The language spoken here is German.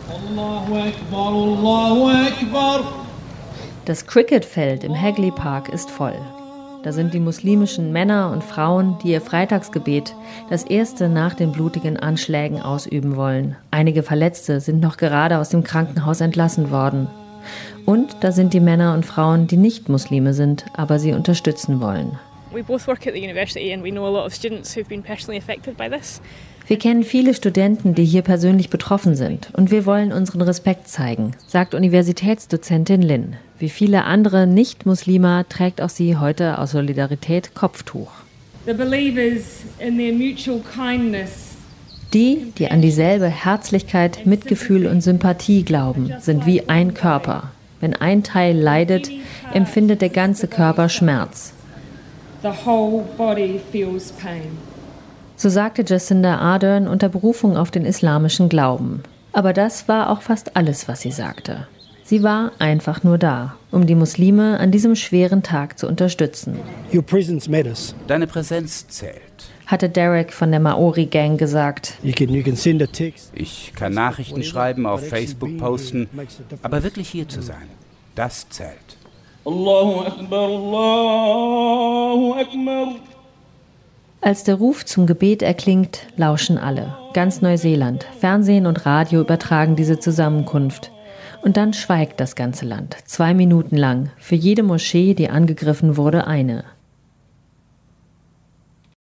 Allahu Akbar, Allahu Akbar. Das Cricketfeld im Hagley Park ist voll. Da sind die muslimischen Männer und Frauen, die ihr Freitagsgebet, das erste nach den blutigen Anschlägen, ausüben wollen. Einige Verletzte sind noch gerade aus dem Krankenhaus entlassen worden. Und da sind die Männer und Frauen, die nicht Muslime sind, aber sie unterstützen wollen. We both work at the university and we know a lot of students who've been personally affected by this. Wir kennen viele Studenten, die hier persönlich betroffen sind. Und wir wollen unseren Respekt zeigen, sagt Universitätsdozentin Lin. Wie viele andere Nicht-Muslime trägt auch sie heute aus Solidarität Kopftuch. The believers in their mutual kindness. Die an dieselbe Herzlichkeit, Mitgefühl und Sympathie glauben, sind wie ein Körper. Wenn ein Teil leidet, empfindet der ganze Körper Schmerz. The whole body feels pain. So sagte Jacinda Ardern unter Berufung auf den islamischen Glauben. Aber das war auch fast alles, was sie sagte. Sie war einfach nur da, um die Muslime an diesem schweren Tag zu unterstützen. Your presence matters. Deine Präsenz zählt. Hatte Derek von der Maori-Gang gesagt. You can send a text. Ich kann Nachrichten schreiben, auf Facebook posten, aber wirklich hier zu sein, das zählt. Allahu Akbar, Allahu Akbar. Als der Ruf zum Gebet erklingt, lauschen alle. Ganz Neuseeland, Fernsehen und Radio übertragen diese Zusammenkunft. Und dann schweigt das ganze Land, 2 Minuten lang. Für jede Moschee, die angegriffen wurde, eine.